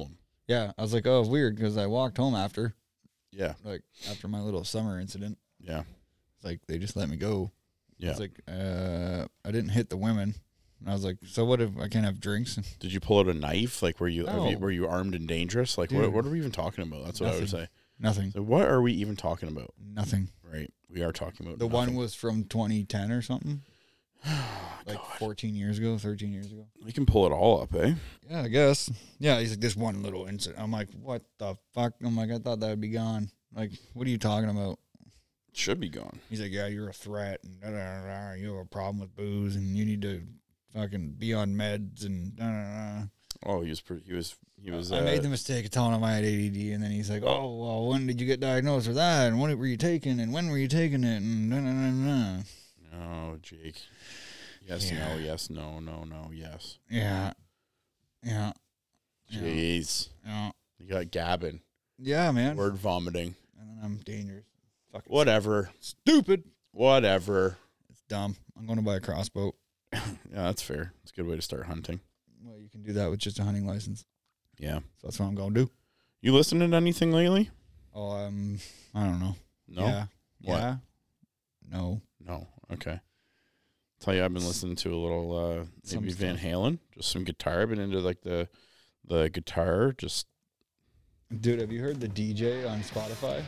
Yeah, I was like, oh, weird, because I walked home after, Yeah. like, after my little summer incident. Yeah. It's like, they just let me go. Yeah. I was like, uh, I didn't hit the women. And I was like, so what if I can't have drinks? Did you pull out a knife? Like, were you, have you No. were you armed and dangerous? Like, what, Dude. what are we even talking about? That's what I would Nothing. say. Nothing. So what are we even talking about? Nothing. Right. We are talking about The nothing. one was from twenty ten or something. Like God. fourteen years ago, thirteen years ago. We can pull it all up, eh? Yeah, I guess. Yeah, he's like, this one little incident. I'm like, what the fuck? I'm like, I thought that would be gone. Like, what are you talking about? It should be gone. He's like, yeah, you're a threat, and da, da, da, da, you have a problem with booze, and you need to fucking be on meds, and da, da, da. Oh, he was pretty. He was. He was. I uh, made the mistake of telling him I had A D D, and then he's like, oh, well, when did you get diagnosed with that, and what were you taking, and when were you taking it, and da, da, da, da. Oh, Jake. Yes. Yeah. No. Yes. No. No. No. Yes. Yeah. Yeah. Yeah. Jeez. Yeah. You got gabbing. Yeah, man. Word vomiting. And then I'm dangerous. Fucking Whatever. stupid. Whatever. It's dumb. I'm going to buy a crossbow. Yeah, that's fair. It's a good way to start hunting. Well, you can do that with just a hunting license. Yeah. So that's what I'm going to do. You listening to anything lately? Oh, um, I don't know. No. Yeah. What? Yeah. No. No. Okay. Tell you, I've been listening to a little uh, Some maybe Van stuff. Halen, just some guitar. I've been into like the the guitar. Just Dude, have you heard the D J on Spotify?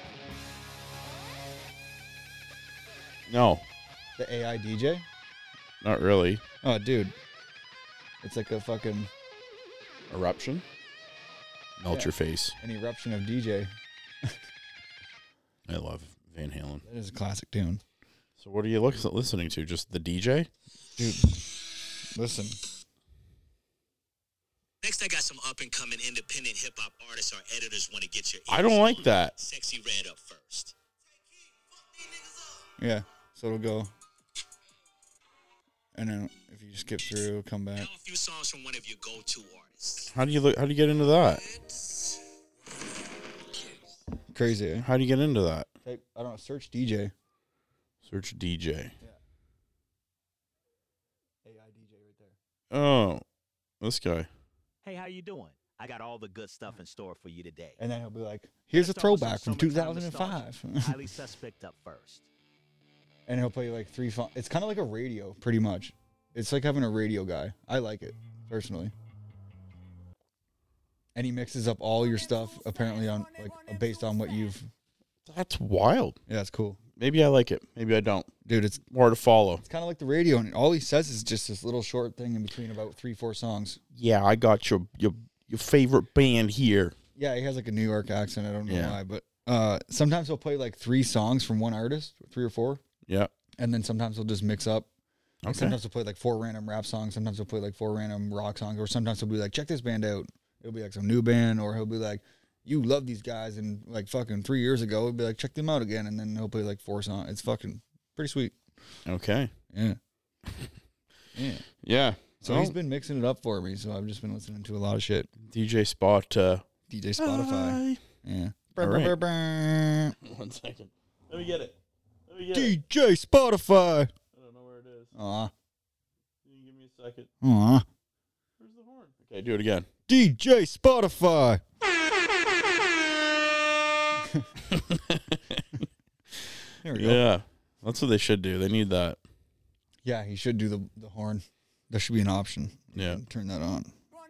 no, The A I D J? not really. Oh, dude. It's like a fucking Eruption. Melt Yeah. your face. an eruption of D J. I love Van Halen. That is a classic tune. So what are you look, listening to? Just the D J? Dude, listen. Next, I got some up-and-coming independent hip-hop artists or editors want to get your I don't ears. like that. Sexy Red up first. Yeah. So it'll go. And then if you skip through, come back. Now a few songs from one of your go-to artists. How do you look? How do you get into that? Crazy, eh? How do you get into that? Type, I don't know, search D J. Search D J. A I D J right there. Oh, this guy. Hey, how you doing? I got all the good stuff in store for you today. And then he'll be like, here's a Let's start with some throwback from two summertime thousand five. nostalgia. Highly Suspect up first. And he'll play like three fun. It's kind of like a radio, pretty much. It's like having a radio guy. I like it, personally. And he mixes up all your stuff, apparently, on like based on what you've. That's wild. Yeah, it's cool. Maybe I like it. Maybe I don't. Dude, it's More to follow. it's kind of like the radio, and all he says is just this little short thing in between about three, four songs. Yeah, I got your your your favorite band here. Yeah, he has like a New York accent. I don't know Yeah. why, but uh, sometimes he'll play like three songs from one artist, three or four, Yeah. and then sometimes he'll just mix up. Like Okay. sometimes he'll play like four random rap songs. Sometimes he'll play like four random rock songs, or sometimes he'll be like, check this band out. It'll be like some new band, or he'll be like, you love these guys, and like fucking three years ago, he'll be like, check them out again, and then he'll play like four songs. It's fucking pretty sweet. Okay. Yeah. Yeah. Yeah. So Well, he's been mixing it up for me. So I've just been listening to a lot of shit. D J Spot. Uh, D J Spotify. Hi. Yeah. All right. Brr. One second. Let me get it. Let me get it. D J Spotify. I don't know where it is. Aw. Can you give me a second? Aw. Where's the horn? Okay, do it again. D J Spotify. There we go. Yeah. That's what they should do. They need that. Yeah, he should do the the horn. There should be an option. You Yeah. can turn that on.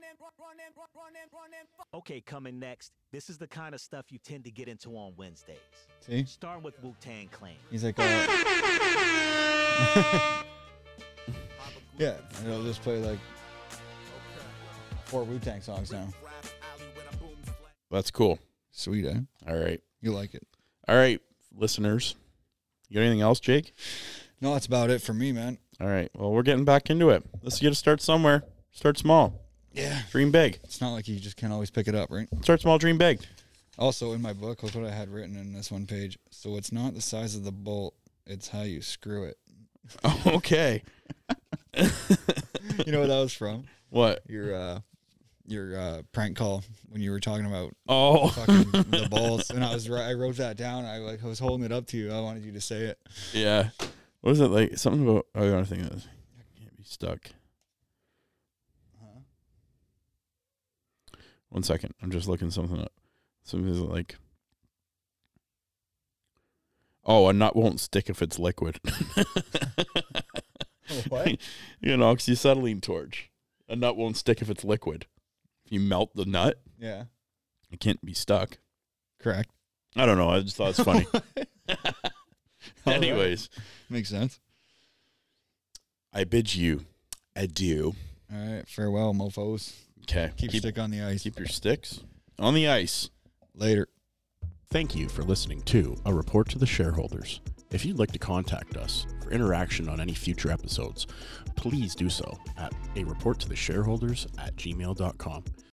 Okay, coming next. This is the kind of stuff you tend to get into on Wednesdays. See? Starting with Wu-Tang Clan. He's like, uh, yeah, and he'll just play like four Wu-Tang songs now. That's cool. Sweet, eh? All right. You like it? All right, listeners. You got anything else, Jake? No, that's about it for me, man. All right. Well, we're getting back into it. Let's get to start somewhere. Start small. Yeah. Dream big. It's not like you just can't always pick it up, right? Start small, dream big. Also, in my book, look what I had written in this one page. So it's not the size of the bolt, it's how you screw it. Oh, okay. You know what that was from? What? Your uh your uh prank call when you were talking about Oh. fucking the balls. And I was right I wrote that down. I like I was holding it up to you. I wanted you to say it. Yeah. What was it like? Something about, oh, the other thing is, can't be stuck. One second. I'm just looking something up. Something's like, oh, a nut won't stick if it's liquid. What? You know, oxyacetylene torch. A nut won't stick if it's liquid. If you melt the nut, Yeah. it can't be stuck. Correct. I don't know. I just thought it's funny. All Anyways, Makes sense. I bid you adieu. All right. Farewell, mofos. Okay. Keep, your stick on the ice. Keep your sticks on the ice. Later. Thank you for listening to A Report to the Shareholders. If you'd like to contact us for interaction on any future episodes, please do so at a report to the shareholders at gmail dot com.